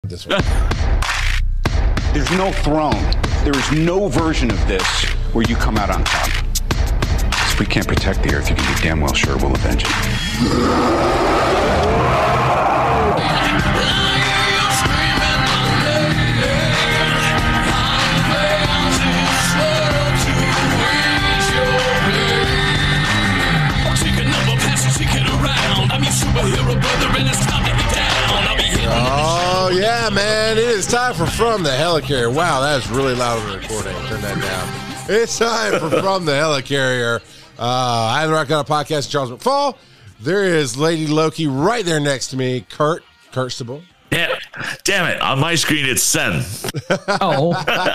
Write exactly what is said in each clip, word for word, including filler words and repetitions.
this one. There's no throne. There is no version of this where you come out on top. If we can't protect the Earth, you can be damn well sure we'll avenge it. Oh, yeah, man. It is time for From the Helicarrier. Wow, that is really loud on the recording. Turn that down. It's time for From the Helicarrier. Uh, I am the Rock Out Podcast, Charles McFall. There is Lady Loki right there next to me. Kurt, Kirstable. Damn, damn it. On my screen, it's Sen. Oh.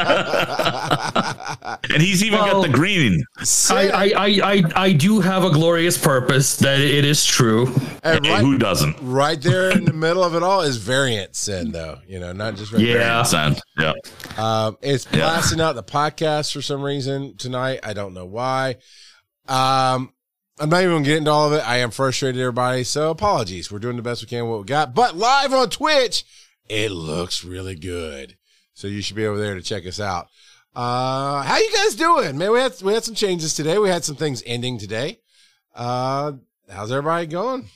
And he's even well, got the green. I, I, I, I, I do have a glorious purpose. That it is true. And Hey, right, who doesn't? right there in the middle of it all is Variant Sin, though. You know, not just Yeah. Variant. Sen. Yeah. Um, it's Yeah. blasting out the podcast for some reason tonight. I don't know why. Um, I'm not even going to get into all of it. I am frustrated, everybody. So apologies. We're doing the best we can with what we got. But live on Twitch, it looks really good. So you should be over there to check us out. Uh, how you guys doing? Man, we had, we had some changes today. We had some things ending today. Uh, how's everybody going?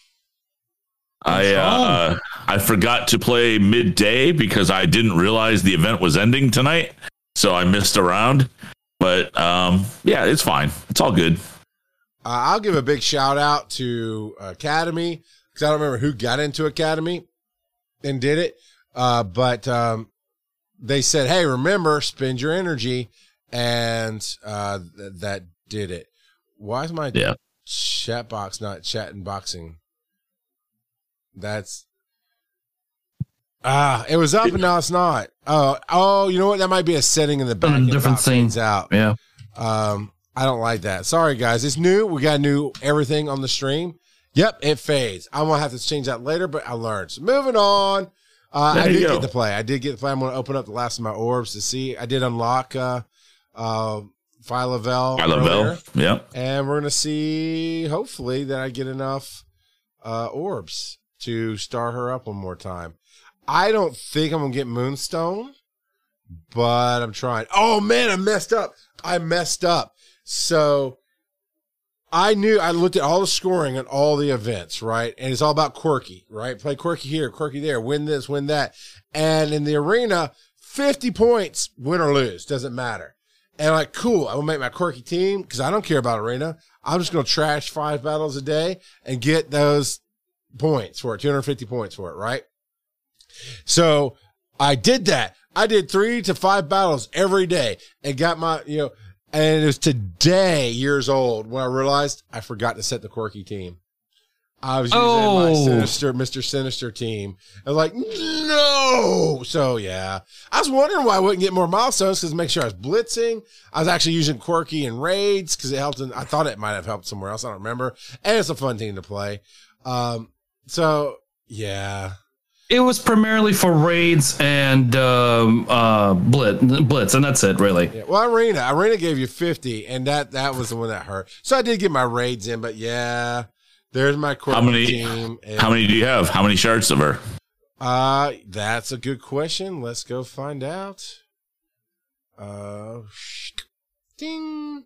I uh, I forgot to play midday because I didn't realize the event was ending tonight. So I missed a round. But um, yeah, it's fine. It's all good. Uh, I'll give a big shout out to Academy because I don't remember who got into Academy and did it. Uh, but um, they said, hey, remember, spend your energy. And uh, th- that did it. Why is my Yeah. chat box not chatting boxing? That's. Ah, it was up and now it's not. Oh, oh, you know what? That might be a setting in the back. On a different scene. Out. Yeah. Um, I don't like that. Sorry, guys. It's new. We got new everything on the stream. Yep, it fades. I'm going to have to change that later, but I learned. So moving on. Uh, I There you did go. get to play. I did get to play. I'm going to open up the last of my orbs to see. I did unlock uh, uh, Phyla-Vell. I love earlier, Bell. Yeah. and we're going to see, hopefully, that I get enough uh, orbs to star her up one more time. I don't think I'm going to get Moonstone, but I'm trying. Oh, man, I messed up. I messed up. So I knew I looked at all the scoring on all the events, right? And it's all about quirky, right? Play quirky here, quirky there, win this, win that. And in the arena, fifty points, win or lose, doesn't matter. And I'm like, cool, I'm going to make my quirky team because I don't care about arena. I'm just going to trash five battles a day and get those points for it, two hundred fifty points for it, right? So I did that. I did three to five battles every day and got my, you know, and it was today, years old, when I realized I forgot to set the quirky team. I was using Oh. my Sinister, Mister Sinister team. I was like, no. So, yeah. I was wondering why I wouldn't get more milestones because make sure I was blitzing. I was actually using quirky in raids because it helped. In, I thought it might have helped somewhere else. I don't remember. And it's a fun team to play. Um, so, yeah. It was primarily for raids and um, uh, blitz, blitz, and that's it, really. Yeah, well, Arena, Arena gave you fifty, and that that was the one that hurt. So I did get my raids in, but yeah, there's my core How many? team. And, How many do you have? How many shards of her? Uh, that's a good question. Let's go find out. Uh, ding.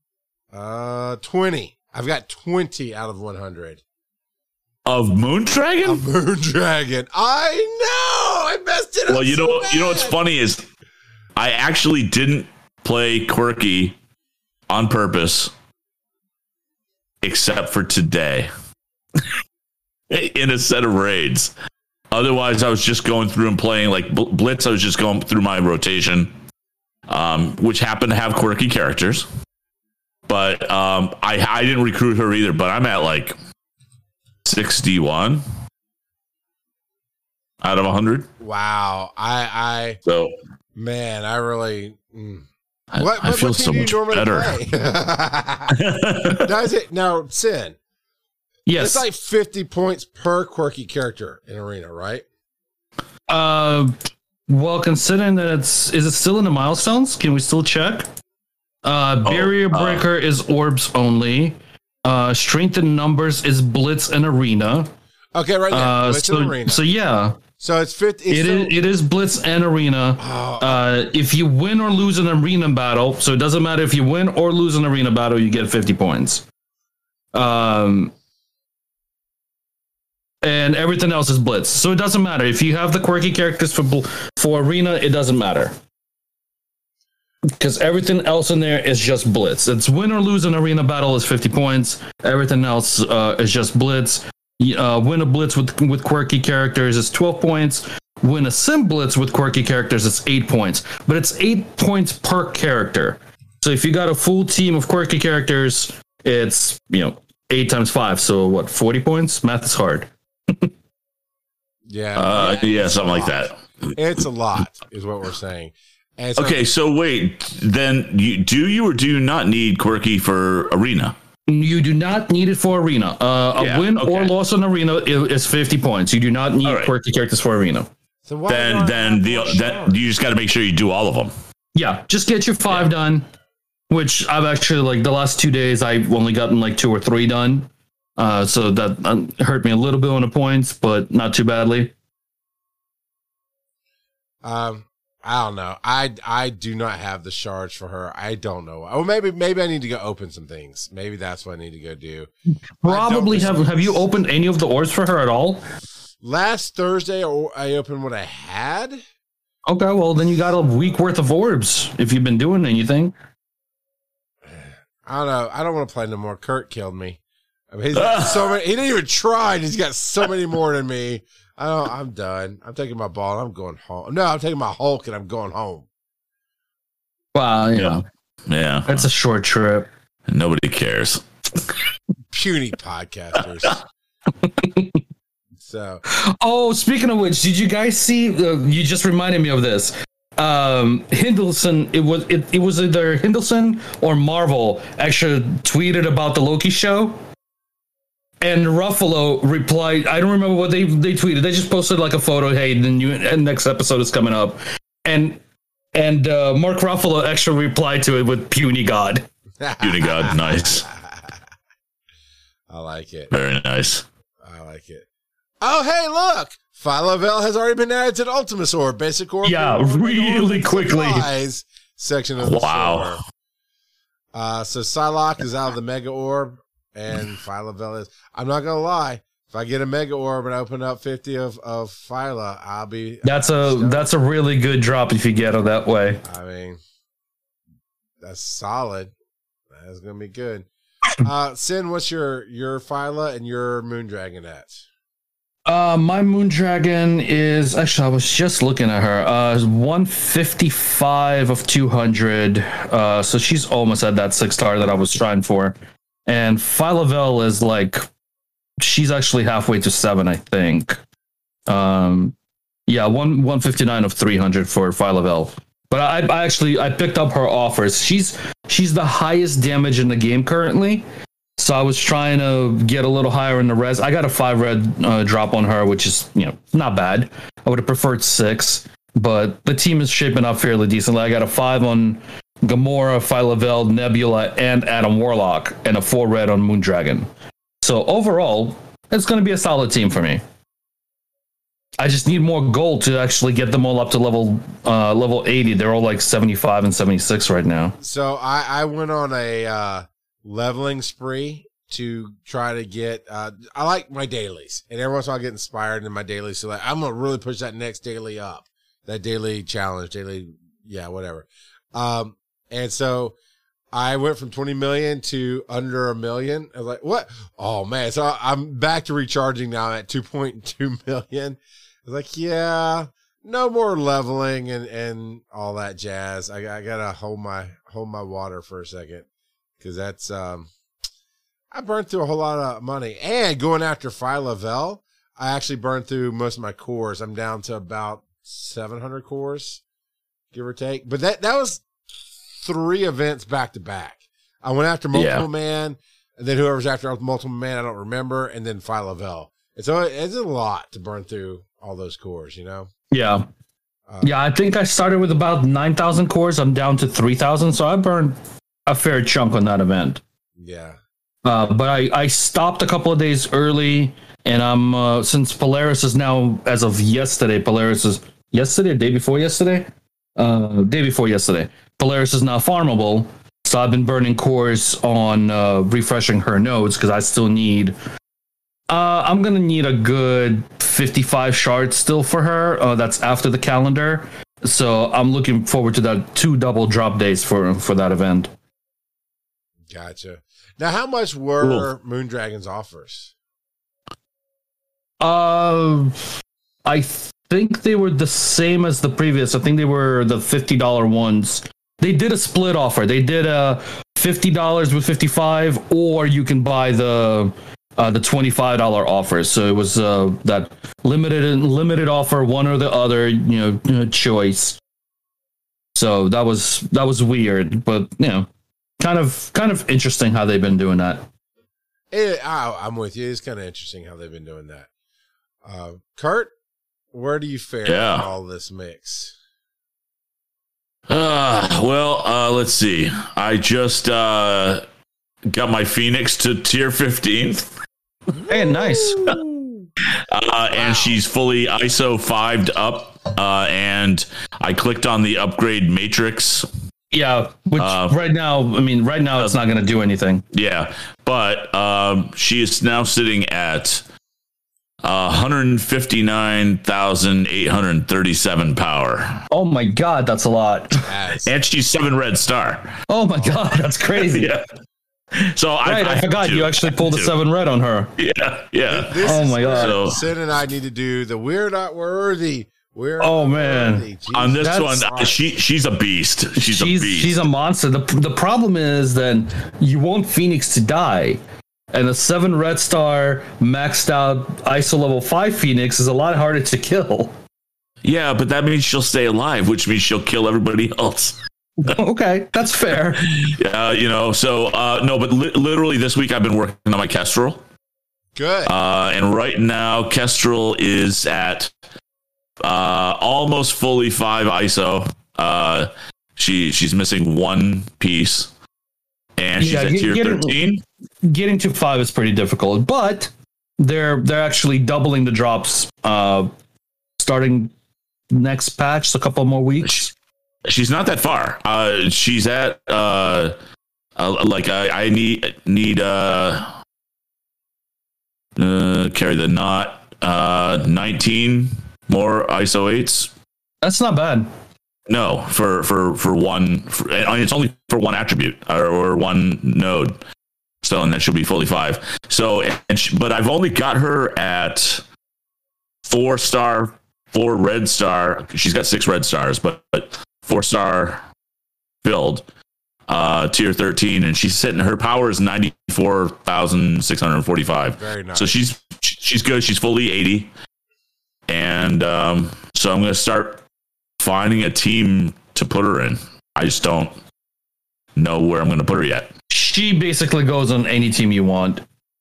Uh, twenty. I've got twenty out of one hundred. Of Moondragon? A Moon Dragon. I know. I messed it up. Well, you so know, bad. you know what's funny is I actually didn't play quirky on purpose, except for today, in a set of raids. Otherwise, I was just going through and playing like Bl- Blitz. I was just going through my rotation, um, which happened to have quirky characters. But um, I I didn't recruit her either. But I'm at like sixty-one out of one hundred. Wow. I, I, So man, I really. Mm. I, What, I what, feel what so team much do you normally better. play? Now, is it, now, Sin, Yes. it's like fifty points per quirky character in Arena, right? Uh, well, considering that it's, is it still in the milestones? Can we still check? Uh, Oh, Barrier uh, Breaker is orbs only. Uh, Strength in numbers is Blitz and Arena. Okay, right now. Uh, Blitz so, in Arena. so yeah. So it's fifty. It's It still, is, it is Blitz and Arena. Oh. Uh, if you win or lose an arena battle, so it doesn't matter if you win or lose an arena battle, you get fifty points. Um, and everything else is Blitz. So it doesn't matter. If you have the quirky characters for bl- for Arena, it doesn't matter. Because everything else in there is just Blitz. It's win or lose an arena battle is fifty points. Everything else uh, is just Blitz. Uh, win a Blitz with with quirky characters is twelve points. Win a Sim Blitz with quirky characters is eight points. But it's eight points per character. So if you got a full team of quirky characters, it's, you know, eight times five. So what, forty points? Math is hard. yeah, Uh, yeah, it's something a like lot. that. It's a lot, is what we're saying. And so, Okay, so wait, then you, do you or do you not need quirky for Arena? You do not need it for Arena. Uh, Yeah, a win okay. or loss on Arena i- is fifty points. You do not need All right. quirky characters for Arena. so why Then not then have the more that shards? you just got to make sure you do all of them. Yeah, just get your five done, which I've actually, like, the last two days, I've only gotten like two or three done. Uh, so that um, hurt me a little bit on the points, but not too badly. Um, I don't know. I I do not have the shards for her. I don't know. Oh, maybe maybe I need to go open some things. Maybe that's what I need to go do. Probably I don't- have. Have you opened any of the orbs for her at all? Last Thursday, or I opened what I had. Okay, well then you got a week worth of orbs if you've been doing anything. I don't know. I don't want to play no more. Kurt killed me. I mean, he's got so many. He didn't even try, and he's got so many more than me. I don't. I'm done. I'm taking my ball. And I'm going home. No, I'm taking my Hulk, and I'm going home. Well, you know, Yeah, it's a short trip. nobody cares. Puny podcasters. So Oh, speaking of which, did you guys see? Uh, you just reminded me of this. Um, Hindelson. It was it, it was either Hindelson or Marvel actually tweeted about the Loki show, and Ruffalo replied. I don't remember what they they tweeted. They just posted like a photo. Hey, the new and next episode is coming up, and and uh, Mark Ruffalo actually replied to it with "Puny God." Puny God, nice, I like it. very nice. I like it. Oh, hey, look! Phyla-Vell has already been added to the Ultimus Orb, Basic Orb. Yeah, Orb, really Orb, quickly. Supplies section of the Wow. store. Uh, so Psylocke is out of the Mega Orb, and Phyla-Vell is. I'm not gonna lie. If I get a Mega Orb and I open up fifty of of Phyla, I'll be. That's a that's a really good drop if you get it that way. I mean, that's solid. That's gonna be good. Uh, Sin, what's your your Phyla and your Moondragon at? Uh, my Moondragon is actually I was just looking at her. Uh, one fifty-five of two hundred. Uh, so she's almost at that six star that I was trying for. And Phyla-Vell is like, she's actually halfway to seven, I think. Um, yeah, one one fifty-nine of three hundred for Phyla-Vell. But I, I actually I picked up her offers. She's she's the highest damage in the game currently. So I was trying to get a little higher in the res. I got a five red uh, drop on her, which is, you know, not bad. I would have preferred six, but the team is shaping up fairly decently. I got a five on Gamora, Phyla-Vell, Nebula, and Adam Warlock, and a four red on Moondragon. So overall, it's going to be a solid team for me. I just need more gold to actually get them all up to level uh, level eighty. They're all like seventy-five and seventy-six right now. So I, I went on a uh, leveling spree to try to get. Uh, I like my dailies, and every once in a while I get inspired in my dailies. So like, I'm gonna really push that next daily up, that daily challenge, daily, yeah, whatever. Um, and so I went from twenty million to under a million. I was like, what? Oh man! So I'm back to recharging now at two point two million. I was like, yeah. No more leveling and, and all that jazz. I, I gotta hold my hold my water for a second, because that's um, I burned through a whole lot of money. And going after Phyla-Vell, I actually burned through most of my cores. I'm down to about seven hundred cores, give or take. But that that was three events back to back. I went after Multiple Yeah. Man, and then whoever's after Multiple Man, I don't remember, and then Phyla-Vell. It's a, it's a lot to burn through all those cores, you know. Yeah. Uh, Yeah, I think I started with about nine thousand cores. I'm down to three thousand, so I burned a fair chunk on that event. Yeah. Uh, but I, I stopped a couple of days early, and I'm uh, since Polaris is now, as of yesterday, Polaris is yesterday, day before yesterday, uh, day before yesterday. Polaris is now farmable, so I've been burning cores on uh, refreshing her nodes because I still need. Uh, I'm gonna need a good fifty-five shards still for her. Uh, that's after the calendar, so I'm looking forward to that two double drop days for for that event. Gotcha. Now, how much were cool. Moondragon's offers? Uh, I think they were the same as the previous. I think they were the fifty dollar ones. They did a split offer. They did a fifty dollars with fifty-five, or you can buy the uh, the twenty-five dollar offer. So it was uh, that limited limited offer, one or the other, you know, choice. So that was that was weird, but you know, kind of kind of interesting how they've been doing that. It, I, I'm with you. It's kind of interesting how they've been doing that. Uh, Kurt, where do you fare yeah. in all this mix? Uh, well, uh, let's see. I just uh, got my Phoenix to tier fifteen. Hey, nice. uh, wow. And she's fully I S O fived up. Uh, and I clicked on the upgrade matrix. Yeah, which uh, right now, I mean, right now it's not going to do anything. Yeah, but um, she is now sitting at uh, one hundred fifty-nine thousand eight hundred thirty-seven power. Oh my God, that's a lot. Yes. And she's seven red star. Oh my God, that's crazy. Yeah. So right, I, I, I forgot you actually pulled a seven red on her. Yeah, yeah. This oh my God. So, Sid and I need to do the We're Not Worthy. We're oh man! On this one, right. she she's a beast. She's, she's a beast. She's a monster. the The problem is then you want Phoenix to die, and a seven red star maxed out I S O level five Phoenix is a lot harder to kill. Yeah, but that means she'll stay alive, which means she'll kill everybody else. Okay, that's fair. Yeah, you know. So uh, no, but li- literally this week I've been working on my Kestrel. Good. Uh, and right now Kestrel is at. Uh, almost fully five I S O. Uh, she she's missing one piece, and she's yeah, at get, tier getting, thirteen. Getting to five is pretty difficult, but they're they're actually doubling the drops. Uh, starting next patch, a couple more weeks. She's not that far. Uh, she's at uh, uh like I, I need need uh, uh carry the knot uh nineteen. More I S O eights. That's not bad. No, for for for one, for, and it's only for one attribute or, or one node. So, and that should be fully five. So, and she, but I've only got her at four star, four red star. She's got six red stars, but, but four star filled, uh, tier thirteen, and she's sitting. Her power is ninety four thousand six hundred forty five. Very nice. So she's she's good. She's fully eighty. And um, so I'm going to start finding a team to put her in. I just don't know where I'm going to put her yet. She basically goes on any team you want.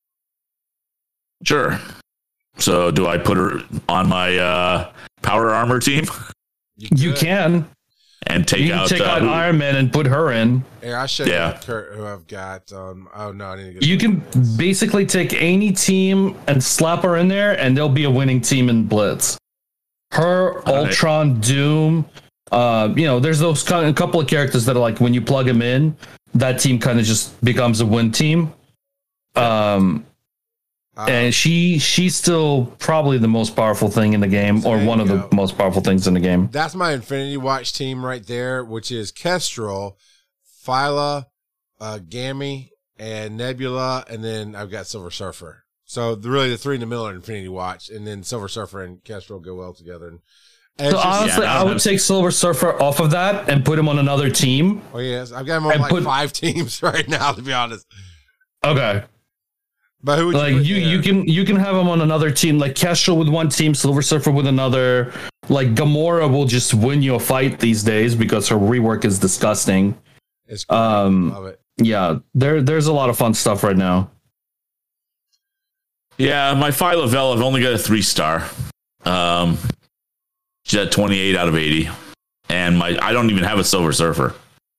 Sure. So do I put her on my uh, power armor team? You, you can. And take you can out, take uh, out Iron Man and put her in. Yeah, I show yeah. you Kurt, who I've got. Um, oh no, I need to get. You can basically take any team and slap her in there, and there'll be a winning team in Blitz. Her, All Ultron, right. Doom. Uh, you know, there's those kind of, a couple of characters that are like when you plug them in, that team kind of just becomes a win team. Um, um, and she she's still probably the most powerful thing in the game, or one of go. the most powerful things in the game. That's my Infinity Watch team right there, which is Kestrel, Phyla, uh, Gammy, and Nebula, and then I've got Silver Surfer. So the, really the three in the middle are Infinity Watch, and then Silver Surfer and Kestrel go well together. And, and so just, honestly, yeah, I would take Silver Surfer off of that and put him on another team. Oh yes, I've got him on like put, five teams right now, to be honest. Okay. But who would like you, you, you can you can have them on another team, like Kestrel with one team, Silver Surfer with another. Like Gamora will just win you a fight these days because her rework is disgusting. It's cool. Um, Love it. Yeah, there there's a lot of fun stuff right now. Yeah, my Phyla Vel, I've only got a three star. Um, she's at twenty-eight out of eighty, and my I don't even have a Silver Surfer.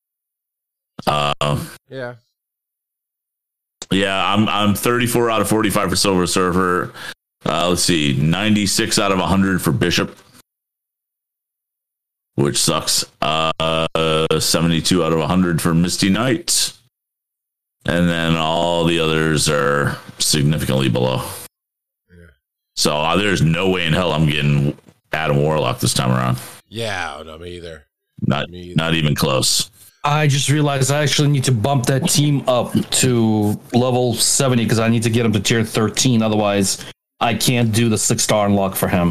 Um, yeah. Yeah, I'm I'm thirty-four out of forty-five for Silver Surfer. Uh, let's see, ninety-six out of one hundred for Bishop, which sucks. Uh, seventy-two out of one hundred for Misty Knight. And then all the others are significantly below. Yeah. So uh, there's no way in hell I'm getting Adam Warlock this time around. Yeah, no, me either. Not, me either. Not even close. I just realized I actually need to bump that team up to level seventy because I need to get him to tier thirteen. Otherwise, I can't do the six star unlock for him.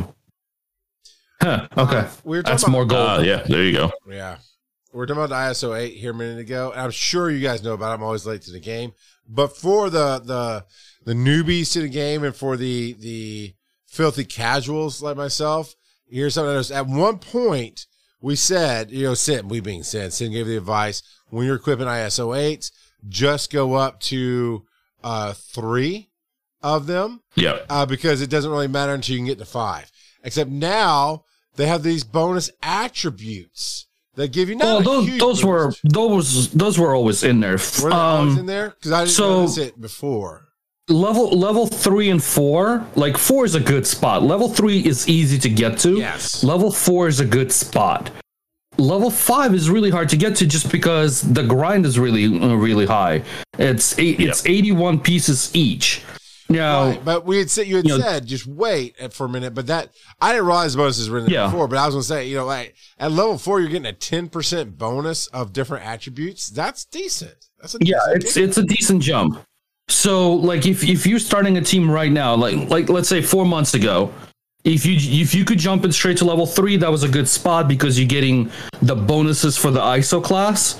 Huh. Okay. Uh, we That's about, more gold. Uh, yeah, there you go. Yeah. We were talking about the I S O eight here a minute ago, and I'm sure you guys know about it. I'm always late to the game. But for the the the newbies to the game and for the the filthy casuals like myself, here's something I noticed. At one point, we said, you know, Sin, we being Sin, Sin gave the advice, when you're equipping I S O eights, just go up to uh, three of them. Yeah. Uh, because it doesn't really matter until you can get to five. Except now they have these bonus attributes that give you not well, those huge those were those those were always in there. Were they um, always in there? Because I didn't so, notice it before. Level level three and four, like four is a good spot. Level three is easy to get to. Yes. Level four is a good spot. Level five is really hard to get to just because the grind is really uh, really high. It's eight, yep. it's eighty-one pieces each. Now, right, but we had said you had you said know, just wait for a minute, but that I didn't realize the bonuses were in there yeah. before. But I was gonna say, you know, like at level four, you're getting a ten percent bonus of different attributes. That's decent. That's a yeah, it's game. It's a decent jump. So, like, if if you're starting a team right now, like like let's say four months ago, if you if you could jump in straight to level three, that was a good spot because you're getting the bonuses for the I S O class.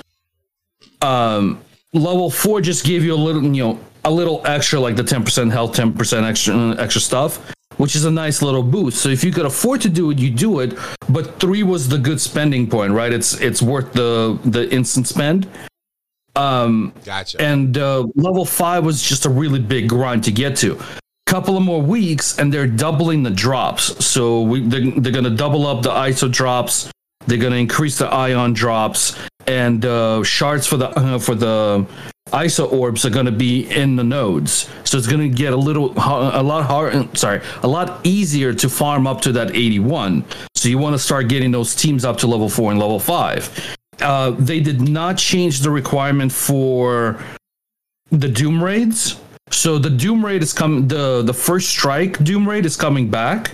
Um, level four just gave you a little, you know. a little extra, like the ten percent health, ten percent extra extra stuff, which is a nice little boost. So if you could afford to do it, you do it. But three was the good spending point, right? It's it's worth the the instant spend. Um, gotcha. And uh, level five was just a really big grind to get to. Couple of more weeks, and they're doubling the drops. So we they're, they're gonna double up the I S O drops. They're gonna increase the ion drops and uh, shards for the uh, for the I S O orbs are going to be in the nodes, so it's going to get a little, a lot hard. Sorry, a lot easier to farm up to that eighty-one. So you want to start getting those teams up to level four and level five. Uh, they did not change the requirement for the Doom raids. So the Doom raid is coming. The the first strike Doom raid is coming back,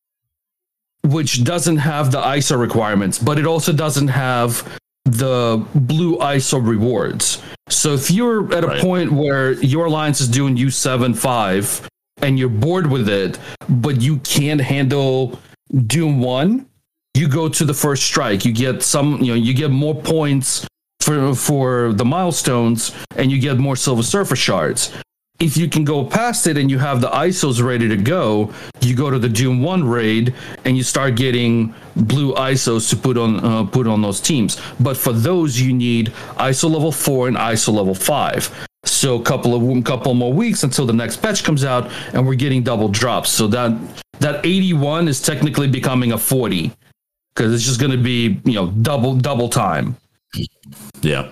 which doesn't have the I S O requirements, but it also doesn't have the blue I S O rewards. So if you're at a right. point where your alliance is doing U seven five and you're bored with it, but you can't handle Doom one, you go to the first strike. You get some, you know, you get more points for for the milestones, and you get more Silver Surfer shards. If you can go past it and you have the I S Os ready to go, you go to the Doom one raid and you start getting blue I S Os to put on uh, put on those teams. But for those, you need I S O level four and I S O level five. So a couple of couple more weeks until the next patch comes out, and we're getting double drops. So that that eighty-one is technically becoming a forty because it's just going to be, you know, double double time. Yeah.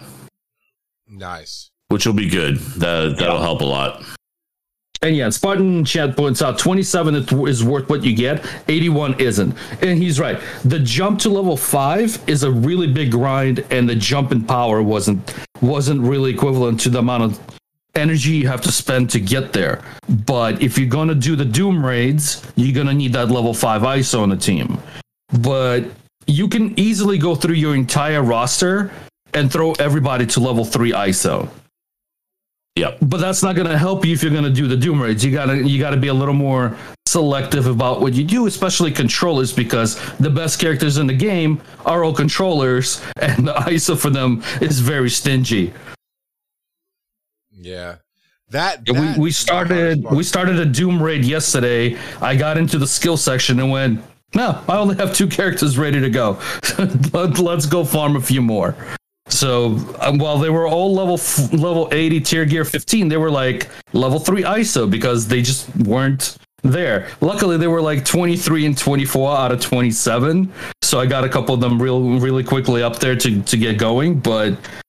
Nice. Which will be good. That, that'll yeah. help a lot. And yeah, Spartan chat points out twenty-seven is worth what you get, eighty-one isn't. And he's right. The jump to level five is a really big grind, and the jump in power wasn't wasn't really equivalent to the amount of energy you have to spend to get there. But if you're going to do the Doom raids, you're going to need that level five I S O on the team. But you can easily go through your entire roster and throw everybody to level three I S O. Yep. But that's not going to help you if you're going to do the Doom raids. You gotta you gotta be a little more selective about what you do, especially controllers, because the best characters in the game are all controllers, and the I S O for them is very stingy. Yeah. That, that we we started we started a Doom raid yesterday. I got into the skill section and went, no, I only have two characters ready to go. Let, let's go farm a few more. So um, while they were all level f- level eighty tier gear fifteen, they were like level three I S O because they just weren't there. Luckily, they were like twenty-three and twenty-four out of twenty-seven. So I got a couple of them real really quickly up there to, to get going. But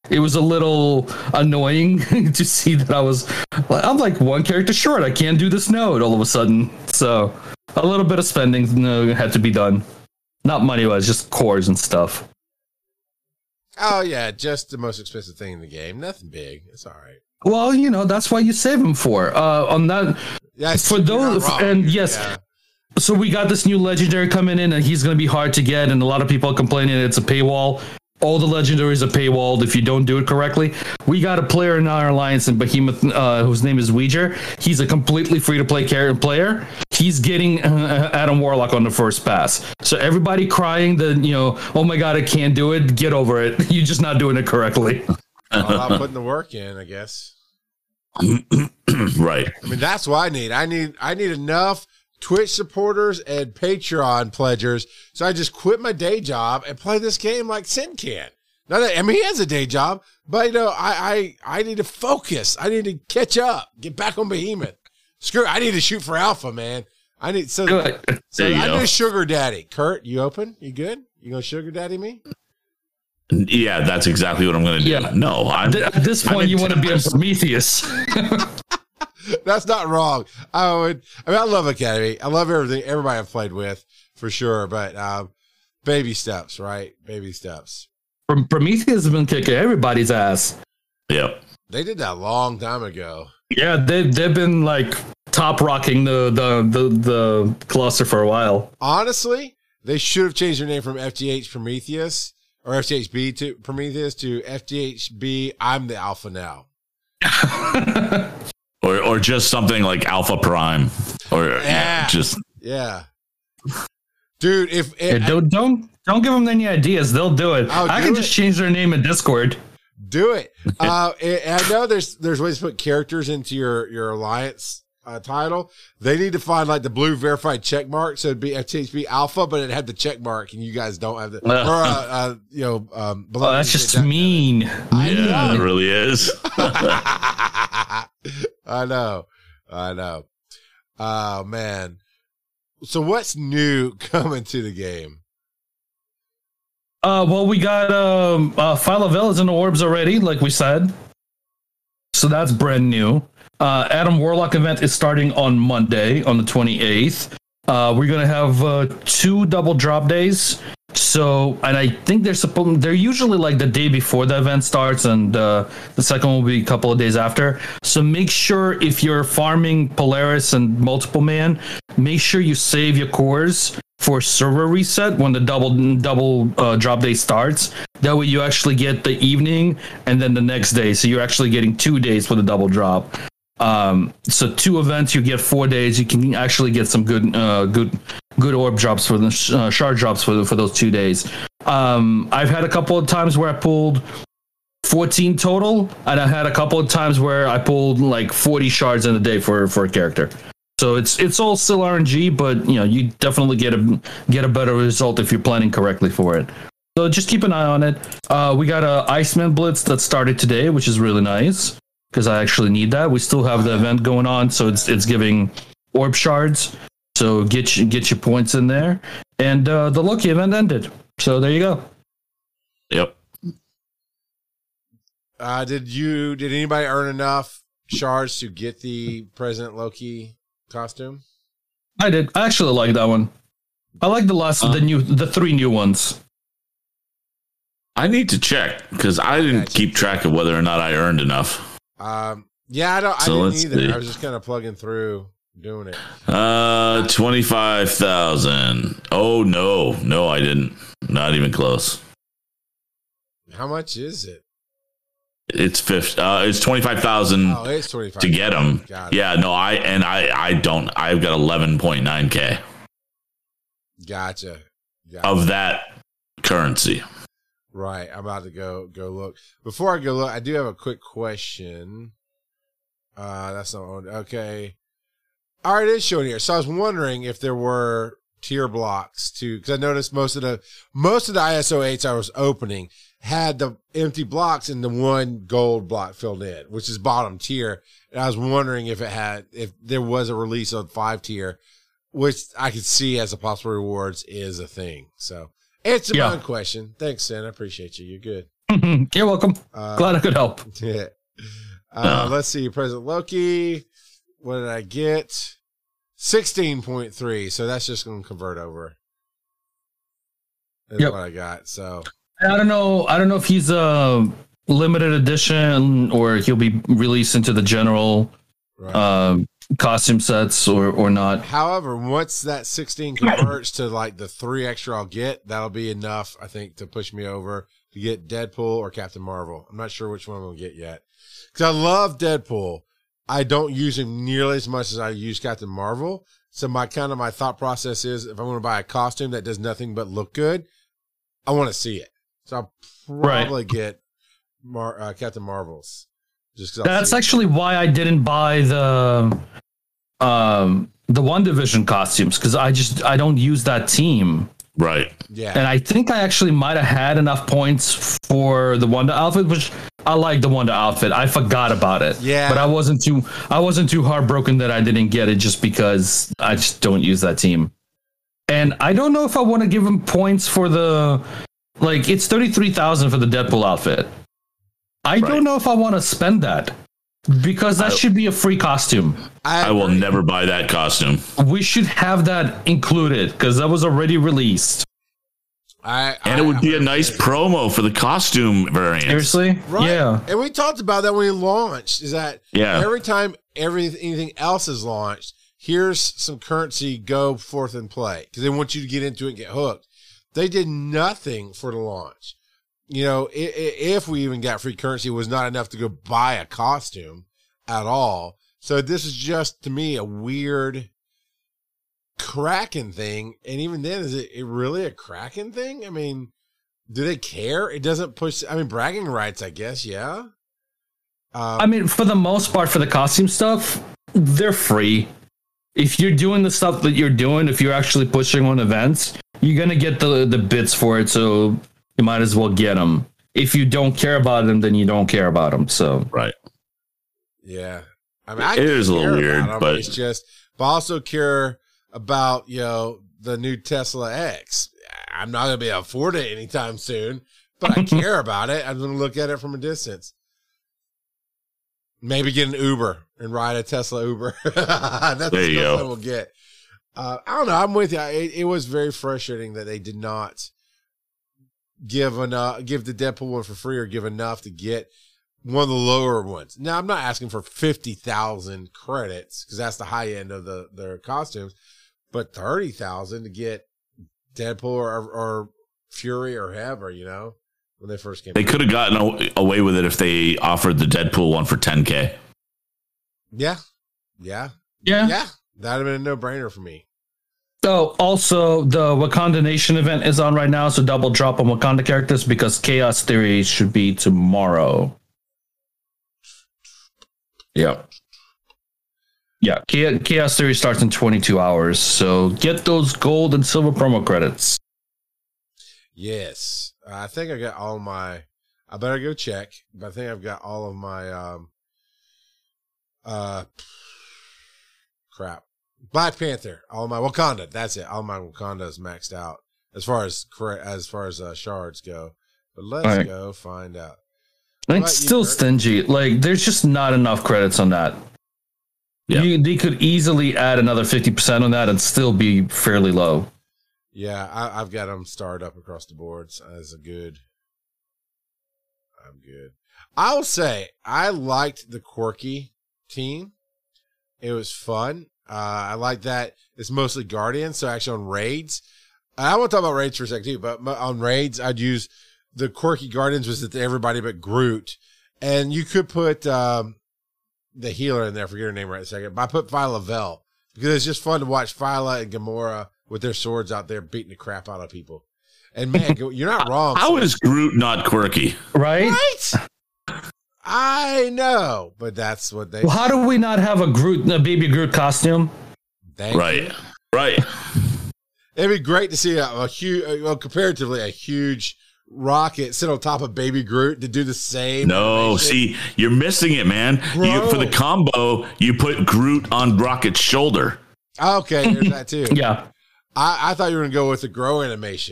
it was a little annoying to see that I was, I'm like one character short. I can't do this node all of a sudden. So a little bit of spending you know, had to be done. Not money wise, just cores and stuff. Oh yeah, just the most expensive thing in the game. Nothing big. It's all right. Well, you know, that's why you save them for. Uh, on that, Yes, for those, and yes. Yeah. So we got this new legendary coming in, and he's going to be hard to get, and a lot of people are complaining it's a paywall. All the legendaries are paywalled if you don't do it correctly. We got a player in our alliance in Behemoth, uh, whose name is Ouija. He's a completely free-to-play character player. He's getting uh, Adam Warlock on the first pass. So everybody crying that, you know, oh my god, I can't do it, get over it. You're just not doing it correctly. Well, I'm putting the work in, I guess. Right. I mean, that's what I need. I need I need enough Twitch supporters and Patreon pledgers, so I just quit my day job and play this game like Sin can. Now that, I mean, he has a day job, but you know, I, I I need to focus. I need to catch up, get back on Behemoth. Screw, I need to shoot for Alpha, man. I need so. So I go. do sugar daddy. Kurt, you open? You good? You gonna sugar daddy me? Yeah, that's exactly what I'm going to do. Yeah. No, I'm, At this point, I'm you want to be a Prometheus. That's not wrong. I would. I mean, I love Academy. I love everything. Everybody I've played with, for sure. But um, baby steps, right? Baby steps. Pr- Prometheus has been kicking everybody's ass. Yep. They did that a long time ago. Yeah, they they've been like top rocking the the the, the cluster for a while. Honestly, they should have changed their name from F G H Prometheus or F G H B to Prometheus to F G H B. I'm the Alpha now. Or or just something like Alpha Prime, or Yeah. yeah, just Yeah, dude. If Yeah, it, don't don't don't give them any ideas. They'll do it. I'll I do can it. just change their name in Discord. do it, uh, and and I know there's there's ways to put characters into your your alliance uh, title. They need to find like the blue verified check mark, so it'd be F T H B Alpha, but it had the check mark, and you guys don't have the or uh, uh, you know. Um, Oh, that's just mean. yeah, it really is. I know, I know. Oh man. So what's new coming to the game? Uh, well, we got um, uh, Philovelas in the orbs already, like we said. So that's brand new. Uh, Adam Warlock event is starting on Monday, on the twenty-eighth. Uh, we're gonna have uh, two double drop days. So, and I think they're supposed they're usually like the day before the event starts, and uh, the second will be a couple of days after. So make sure if you're farming Polaris and multiple man, make sure you save your cores for server reset when the double double uh, drop day starts. That way you actually get the evening and then the next day. So you're actually getting two days for the double drop. Um, so two events, you get four days. You can actually get some good, uh, good, good orb drops for the sh- uh, shard drops for the, for those two days. Um, I've had a couple of times where I pulled fourteen total, and I had a couple of times where I pulled like forty shards in a day for for a character. So it's it's all still R N G, but you know you definitely get a get a better result if you're planning correctly for it. So just keep an eye on it. Uh, we got a Iceman Blitz that started today, which is really nice because I actually need that. We still have the event going on, so it's it's giving orb shards. So get you, get your points in there, and uh, the Loki event ended. So there you go. Yep. Uh, did you? Did anybody earn enough shards to get the President Loki costume? I did. I actually like that one. I like the last, Uh, the new, the three new ones. I need to check because I didn't Gotcha. keep track of whether or not I earned enough. Um, yeah, I don't. I So didn't let's either. see. I was just kind of plugging through, doing it. Uh, twenty-five thousand. Oh, no. No, I didn't. Not even close. How much is it? It's fifty. Uh, it's twenty-five thousand Oh, it's twenty-five to get them. Got it. Yeah, no, I, and I, I don't, I've got eleven point nine K Gotcha. Gotcha. of that currency. Right. I'm about to go go look. Before I go look, I do have a quick question. Uh, that's not on. Okay. All right, it's showing here. So I was wondering if there were tier blocks too, because I noticed most of the most of the I S O eights I was opening had the empty blocks and the one gold block filled in, which is bottom tier. And I was wondering if it had if there was a release on five tier, which I could see as a possible rewards is a thing. So answer my Yeah. own question. Thanks, Sin. I appreciate you. You're good. You're welcome. Uh, Glad I could help. Yeah. Uh, Uh. let's see. President Loki. What did I get? sixteen point three. So that's just going to convert over. That's Yep. what I got. So I don't know. I don't know if he's a limited edition or he'll be released into the general right. um, costume sets or, or not. However, once that sixteen converts to like the three extra I'll get, that'll be enough, I think, to push me over to get Deadpool or Captain Marvel. I'm not sure which one I'm going to get yet. Because I love Deadpool. I don't use him nearly as much as I use Captain Marvel. So my kind of my thought process is if I want to buy a costume that does nothing but look good, I want to see it. So I'll probably Right. get Mar- uh, Captain Marvel's. Just 'cause I'll That's see it. actually why I didn't buy the um, the One Division costumes because I just I don't use that team. Right. Yeah. And I think I actually might have had enough points for the Wanda outfit, which I like the Wanda outfit. I forgot about it. Yeah. But I wasn't too I wasn't too heartbroken that I didn't get it just because I just don't use that team. And I don't know if I want to give him points for the like it's thirty-three thousand for the Deadpool outfit. I Right. don't know if I want to spend that because that I- should be a free costume. I will agree. never buy that costume. We should have that included because that was already released. I, And I, it would be a nice promo for the costume variant. Seriously? Right. Yeah. And we talked about that when he launched, is that Yeah. every time every, anything else is launched, here's some currency, go forth and play. Because they want you to get into it and get hooked. They did nothing for the launch. You know, i- i- if we even got free currency, it was not enough to go buy a costume at all. So this is just, to me, a weird Kraken thing. And even then, is it, it really a Kraken thing? I mean, do they care? It doesn't push. I mean, bragging rights, I guess. Yeah. Um, I mean, for the most part, for the costume stuff, they're free. If you're doing the stuff that you're doing, if you're actually pushing on events, you're going to get the, the bits for it. So you might as well get them. If you don't care about them, then you don't care about them. So, Right. yeah. I mean, I It is a little care weird, about 'em, but- it's just, but I also care about, you know, the new Tesla X. I'm not going to be able to afford it anytime soon, but I care about it. I'm going to look at it from a distance. Maybe get an Uber and ride a Tesla Uber. That's There you what go. we'll get. Uh, I don't know. I'm with you. It, it was very frustrating that they did not give enough, give the Deadpool one for free or give enough to get one of the lower ones. Now, I'm not asking for fifty thousand credits because that's the high end of the their costumes, but thirty thousand to get Deadpool or, or Fury or whoever, you know, when they first came They out. could have gotten aw- away with it if they offered the Deadpool one for ten K. Yeah. Yeah. yeah. Yeah. That'd have been a no brainer for me. So also the Wakanda Nation event is on right now. So double drop on Wakanda characters because Chaos Theory should be tomorrow. Yeah. Yeah. Cha- Chaos Theory starts in twenty-two hours. So get those gold and silver promo credits. Yes. I think I got all my, I better go check, but I think I've got all of my, um, uh, crap. Black Panther, all of my Wakanda. That's it. All my Wakanda is maxed out as far as correct, as far as uh, shards go. But let's All right. go find out. And What it's you still heard? stingy. Like there's just not enough credits on that. Yeah. You, they could easily add another fifty percent on that and still be fairly low. Yeah, I, I've got them starred up across the boards as a good. I'm good. I'll say I liked the quirky team. It was fun. Uh, I like that it's mostly Guardians, so actually on raids. I want to talk about raids for a second too, but on raids, I'd use the quirky Guardians was that everybody but Groot, and you could put um, the healer in there. I forget her name right a second, but I put Phyla Vel because it's just fun to watch Phyla and Gamora with their swords out there beating the crap out of people. And man, you're not wrong. How is Groot not quirky? Right? Right? I know, but that's what they. Well, how do we not have a Groot, a baby Groot costume? Thank you. Right. Right. It'd be great to see a, a huge, well, comparatively a huge rocket sit on top of Baby Groot to do the same. No, animation. see, you're missing it, man. You, for the Bro. combo, you put Groot on Rocket's shoulder. Okay, there's that too. Yeah. I, I thought you were gonna go with the grow animation